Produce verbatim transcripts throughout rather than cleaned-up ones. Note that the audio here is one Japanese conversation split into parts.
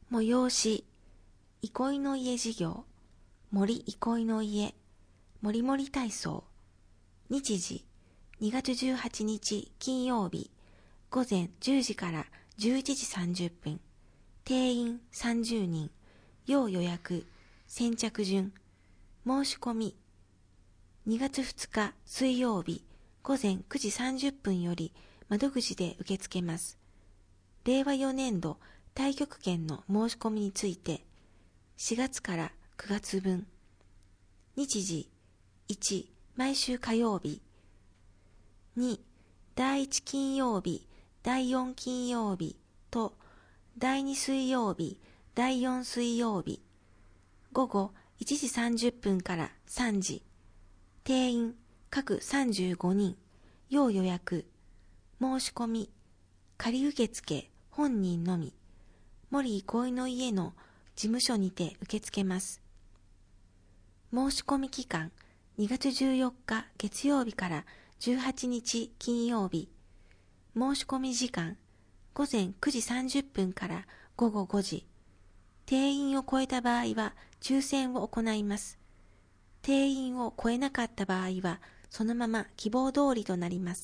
催し、憩いの家事業、森憩いの家、もりもり体操。日時、にがつじゅうはちにち金曜日、午前じゅうじからじゅういちじさんじゅっぷん。定員さんじゅうにん。要予約、先着順。申し込み。にがつふつか水曜日、午前くじさんじゅっぷんより窓口で受け付けます。れいわよねんど太極拳の申し込みについて、しがつからくがつぶん。日時、いち、毎週火曜日。に、だいいち金曜日、だいよん金曜日と、だいに水曜日、だいよん水曜日。午後いちじさんじゅっぷんからさんじ。定員各さんじゅうごにん。要予約。申し込み。仮受付本人のみ。森憩いの家の事務所にて受け付けます。申し込み期間にがつじゅうよっか月曜日からじゅうはちにち金曜日。申し込み時間午前くじさんじゅっぷんからごごごじ。定員を超えた場合は抽選を行います。定員を超えなかった場合はそのまま希望通りとなります。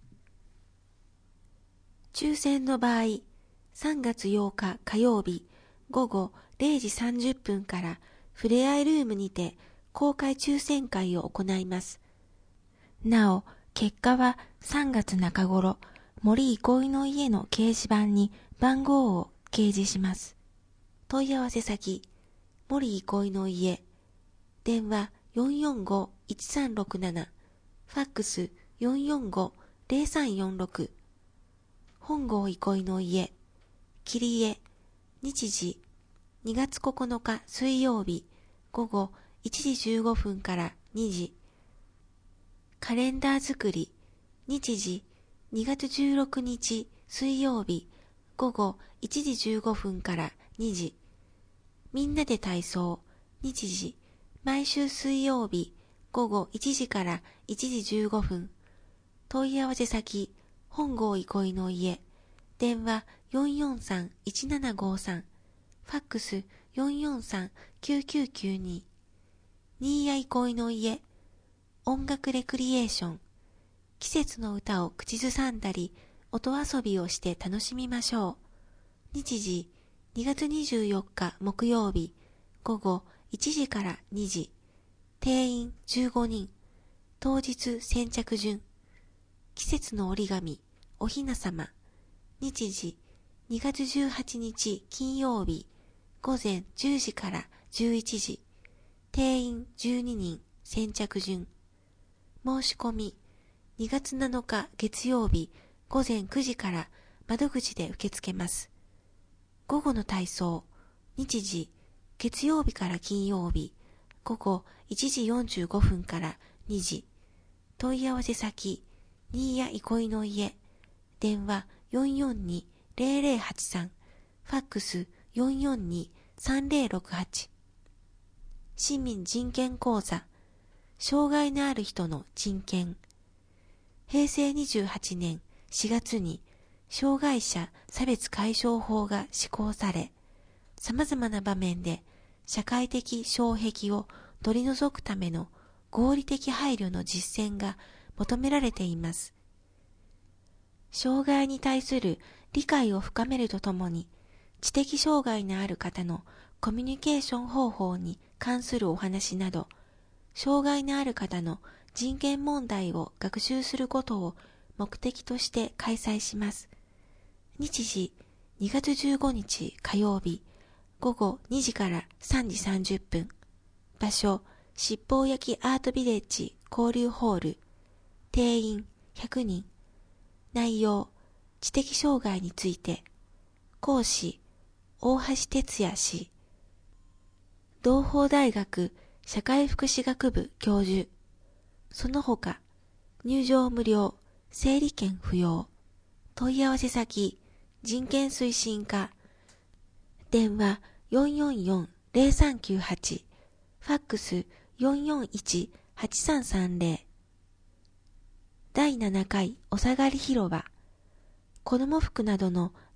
抽選の場合、さんがつようか火曜日午後れいじさんじゅっぷんからふれあいルームにて公開抽選会を行います。なお、結果はさんがつなか頃、森憩いの家の掲示板に番号を掲示します。問い合わせ先、森憩いの家、電話 よんよんごいちさんろくなな、ファックス よんよんごぜろさんよんろく、本郷憩いの家、切家、日時、にがつここのか水曜日、午後いちじじゅうごふんからにじ。カレンダー作り、日時、にがつじゅうろくにち水曜日、午後いちじじゅうごふんからにじ。みんなで体操、日時、毎週水曜日、午後いちじからいちじじゅうごふん。問い合わせ先、本郷憩いの家、電話 よんよんさんいちななごさん、ファックス よんよんさんきゅうきゅうきゅうに。新谷憩いの家、音楽レクリエーション。季節の歌を口ずさんだり、音遊びをして楽しみましょう。日時、にがつにじゅうよっか木曜日、午後いちじからにじ。定員じゅうごにん。当日先着順。季節の折り紙、おひなさま。日時、にがつじゅうはちにち金曜日、午前じゅうじからじゅういちじ。定員じゅうににん。先着順。申し込み、にがつなのか月曜日、午前くじから窓口で受け付けます。午後の体操、日時、月曜日から金曜日、午後いちじよんじゅうごふんからにじ。問い合わせ先、新谷憩いの家、電話 よんよんにぜろぜろはちさん、ファックス よんよんにさんぜろろくはち。市民人権講座、障害のある人の人権。へいせいにじゅうはちねんしがつに障害者差別解消法が施行され、様々な場面で社会的障壁を取り除くための合理的配慮の実践が求められています。障害に対する理解を深めるとともに、知的障害のある方のコミュニケーション方法に関するお話など、障害のある方の人権問題を学習することを目的として開催します。日時、にがつじゅうごにち火曜日、午後にじからさんじさんじゅっぷん。場所、七宝焼きアートビレッジ交流ホール。定員ひゃくにん。内容、知的障害について。講師、大橋哲也氏。同邦大学社会福祉学部教授。その他、入場無料、整理券不要。問い合わせ先、人権推進課。電話 よんよんよんぜろさんきゅうはち、ファックス よんよんいちはちさんさんぜろ。だいななかいおさがり広場。子供服などの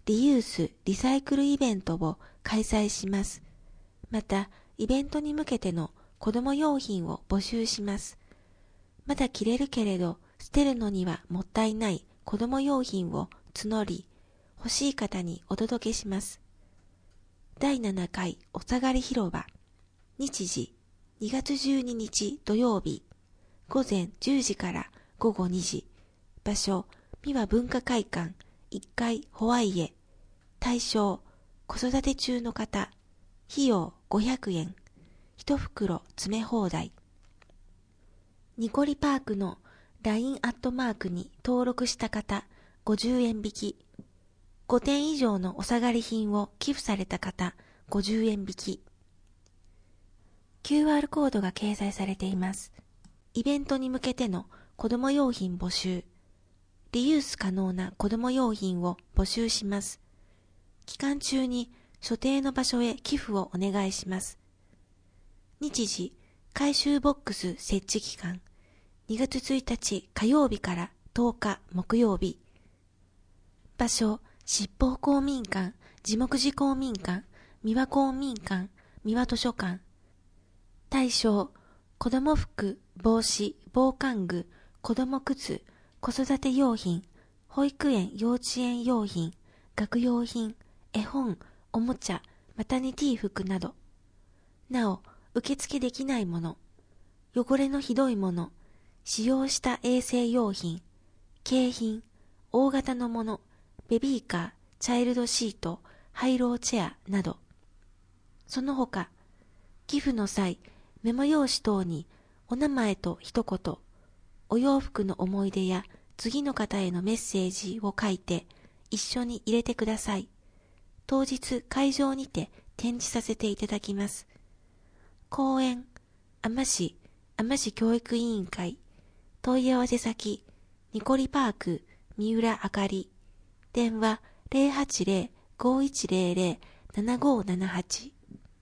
リユース・リサイクルイベントを開催します。また、イベントに向けての子供用品を募集します。まだ着れるけれど捨てるのにはもったいない子供用品を募り、欲しい方にお届けします。だいななかいおさがり広場、日時にがつじゅうににち土曜日、ごぜんじゅうじからごごにじ、場所、三輪文化会館いっかいホワイエ、対象、子育て中の方、費用ごひゃくえん、いち袋詰め放題。ニコリパークの ライン アットマークに登録した方ごじゅうえん引き、ごてん以上のお下がり品を寄付された方ごじゅうえん引き。キューアール コードが掲載されています。イベントに向けての子供用品募集。リユース可能な子供用品を募集します。期間中に所定の場所へ寄付をお願いします。日時、回収ボックス設置期間、にがつついたち火曜日からとおか木曜日。場所、執法公民館、地木寺公民館、三輪公民館、三輪図書館。対象、子供服、帽子、防寒具、子供靴、子育て用品、保育園幼稚園用品、学用品、絵本、おもちゃ、マタニティ服など。なお、受付できないもの、汚れのひどいもの、使用した衛生用品、景品、大型のもの、ベビーカー、チャイルドシート、ハイローチェアなど。その他、寄付の際、メモ用紙等にお名前と一言、お洋服の思い出や次の方へのメッセージを書いて一緒に入れてください。当日会場にて展示させていただきます。公園、海士市、海士市教育委員会、問い合わせ先、ニコリパーク、三浦あかり、電話 ゼロはちゼロ ごいちゼロゼロ ななごななはち。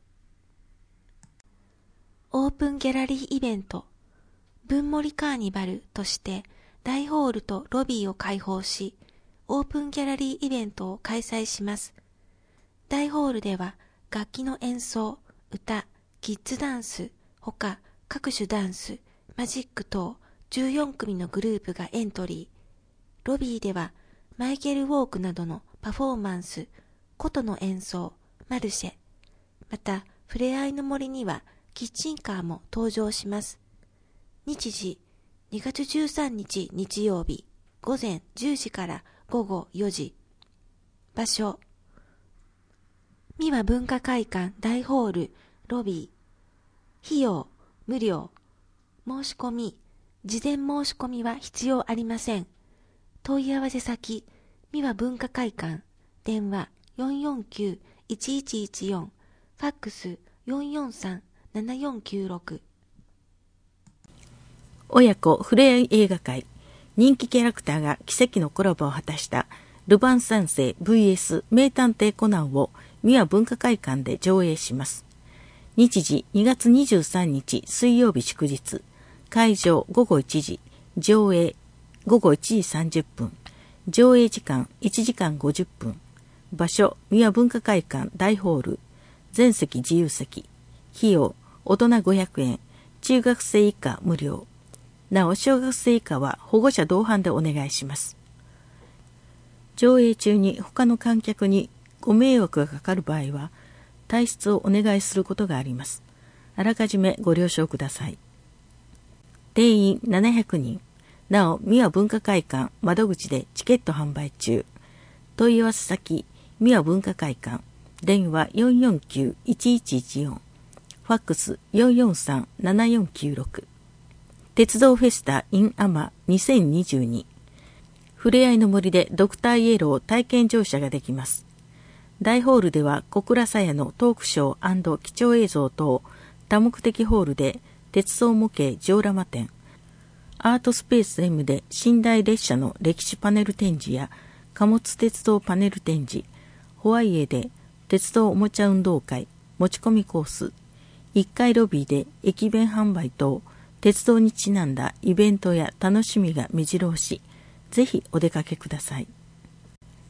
オープンギャラリーイベント、文森カーニバルとして大ホールとロビーを開放し、オープンギャラリーイベントを開催します。大ホールでは楽器の演奏、歌、キッズダンス、ほか各種ダンス、マジック等じゅうよんくみのグループがエントリー。ロビーではマイケルウォークなどのパフォーマンス、琴の演奏、マルシェ。また、ふれあいの森にはキッチンカーも登場します。日時、にがつじゅうさんにち日曜日、ごぜんじゅうじからごごよじ。場所、三輪文化会館大ホール、ロビー。費用、無料。申し込み、事前申し込みは必要ありません。問い合わせ先、三輪文化会館、電話 よんよんきゅういちいちいちよん、ファックス よんよんさんななよんきゅうろく。 親子ふれあい映画会、人気キャラクターが奇跡のコラボを果たしたルパン三世 ブイエス 名探偵コナンを三輪文化会館で上映します。日時にがつにじゅうさんにち水曜日祝日、会場ごごいちじ、上映ごごいちじさんじゅっぷん、上映時間いちじかんごじゅっぷん、場所三輪文化会館大ホール、全席自由席、費用大人ごひゃくえん、中学生以下無料。なお小学生以下は保護者同伴でお願いします。上映中に他の観客にご迷惑がかかる場合は退出をお願いすることがあります。あらかじめご了承ください。定員ななひゃくにん。なお三輪文化会館窓口でチケット販売中。問い合わせ先三輪文化会館、電話 よんよんきゅういちいちいちよん、ファックス よんよんさんななよんきゅうろく。鉄道フェスタ in アマにせんにじゅうに。ふれあいの森でドクターイエロー体験乗車ができます。大ホールでは小倉さやのトークショー&貴重映像等、多目的ホールで鉄道模型ジオラマ展、アートスペース M で寝台列車の歴史パネル展示や貨物鉄道パネル展示、ホワイエで鉄道おもちゃ運動会、持ち込みコース、いっかいロビーで駅弁販売等、鉄道にちなんだイベントや楽しみが目白押し、ぜひお出かけください。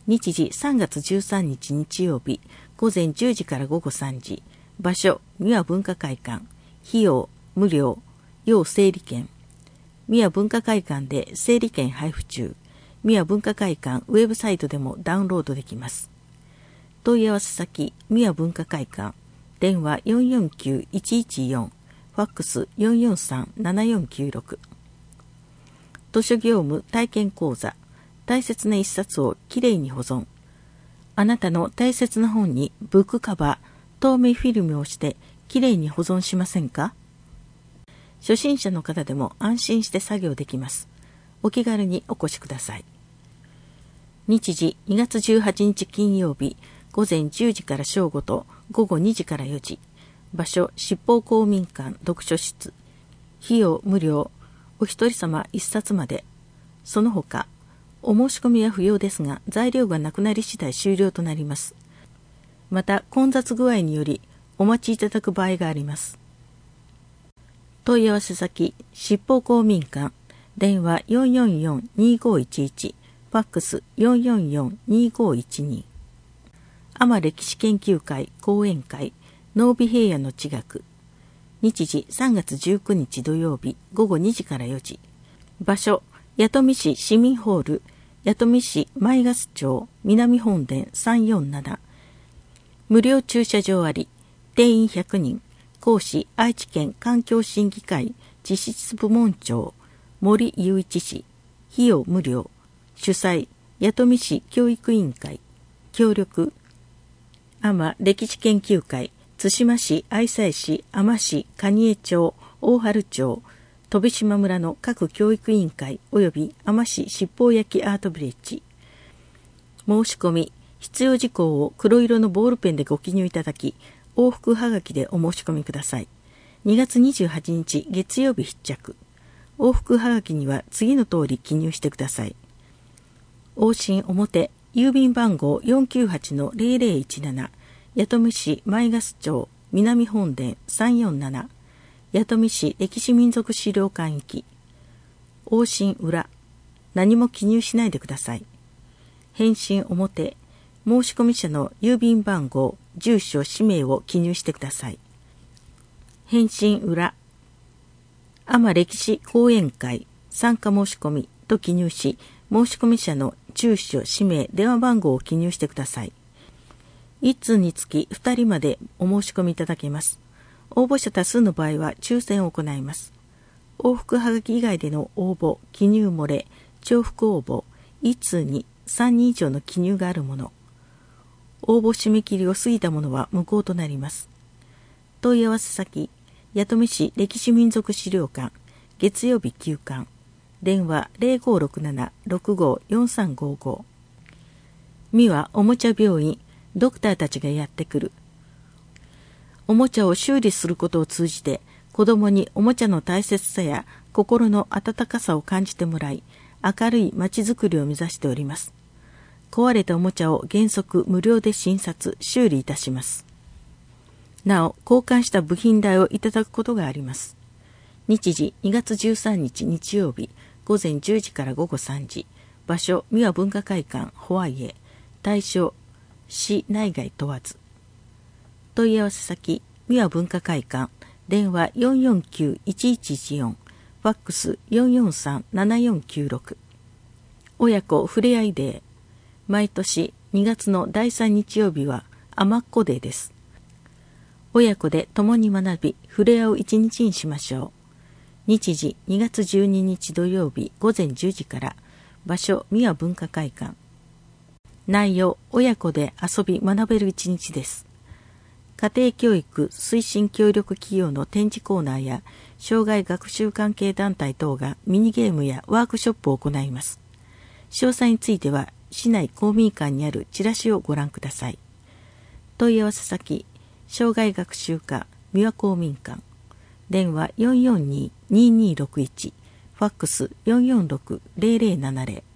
日時さんがつじゅうさんにち日曜日、午前じゅうじから午後さんじ。場所、三輪文化会館。費用、無料。要整理券。三輪文化会館で整理券配布中。三輪文化会館ウェブサイトでもダウンロードできます。問い合わせ先、三輪文化会館。電話 よんよんきゅういちいちよん。ファックス よんよんさんななよんきゅうろく。図書業務体験講座。大切な一冊をきれいに保存。あなたの大切な本にブックカバー、透明フィルムをしてきれいに保存しませんか？初心者の方でも安心して作業できます。お気軽にお越しください。日時にがつじゅうはちにち金曜日、午前じゅうじから正午と午後にじからよじ。場所、七宝公民館読書室。費用無料。お一人様一冊まで。その他、お申し込みは不要ですが、材料がなくなり次第終了となります。また、混雑具合によりお待ちいただく場合があります。問い合わせ先、七宝公民館。電話 よんよんよんにごいちいち。ファックス よんよんよんにごいちに。海士歴史研究会講演会。濃尾平野の地学。日時さんがつじゅうくにち土曜日、午後にじからよじ。場所、弥富市市民ホール、弥富市前粕町南本殿さんよんなな。無料駐車場あり。定員ひゃくにん。講師、愛知県環境審議会実質部門長、森雄一氏。費用無料。主催、弥富市教育委員会。協力、海士歴史研究会、津島市、愛西市、海士市、蟹江町、大原町、飛島村の各教育委員会及び海士市七宝焼アートビレッジ。申し込み、必要事項を黒色のボールペンでご記入いただき、往復はがきでお申し込みください。にがつにじゅうはちにち月曜日必着。往復はがきには次の通り記入してください。往診表、郵便番号 よんきゅうはちのゼロゼロいちなな、弥富市前粕町南本殿さんよんなな、弥富市歴史民俗資料館行き。往診裏、何も記入しないでください。返信表、申し込み者の郵便番号、住所、氏名を記入してください。返信裏、海士歴史講演会参加申し込みと記入し、申し込み者の住所、氏名、電話番号を記入してください。一通につきふたりまでお申し込みいただけます。応募者多数の場合は抽選を行います。往復はがき以外での応募、記入漏れ、重複応募、一通にさんにん以上の記入があるもの、応募締め切りを過ぎたものは無効となります。問い合わせ先、弥富市歴史民俗資料館、月曜日休館。電話 ゼロごろくなな ろくごよんさんごご。三輪おもちゃ病院、ドクターたちがやってくる。おもちゃを修理することを通じて、子供におもちゃの大切さや心の温かさを感じてもらい、明るい街づくりを目指しております。壊れたおもちゃを原則無料で診察、修理いたします。なお、交換した部品代をいただくことがあります。日時にがつじゅうさんにち日曜日、午前じゅうじから午後さんじ。場所、三輪文化会館、ホワイエ。対象、市内外問わず。問い合わせ先、三輪文化会館。電話 よんよんきゅういちいちいちよん。ファックス よんよんさんななよんきゅうろく。親子ふれあいデー。毎年にがつのだいさん日曜日はあまっこデーです。親子で共に学び、触れ合う一日にしましょう。日時にがつじゅうににち土曜日午前じゅうじから。場所、三輪文化会館。内容、親子で遊び学べる一日です。家庭教育推進協力企業の展示コーナーや障害学習関係団体等がミニゲームやワークショップを行います。詳細については市内公民館にあるチラシをご覧ください。問い合わせ先、障害学習課三輪公民館。電話 よんよんに にーにーろくいち。ファックス よんよんろく ゼロゼロななゼロ。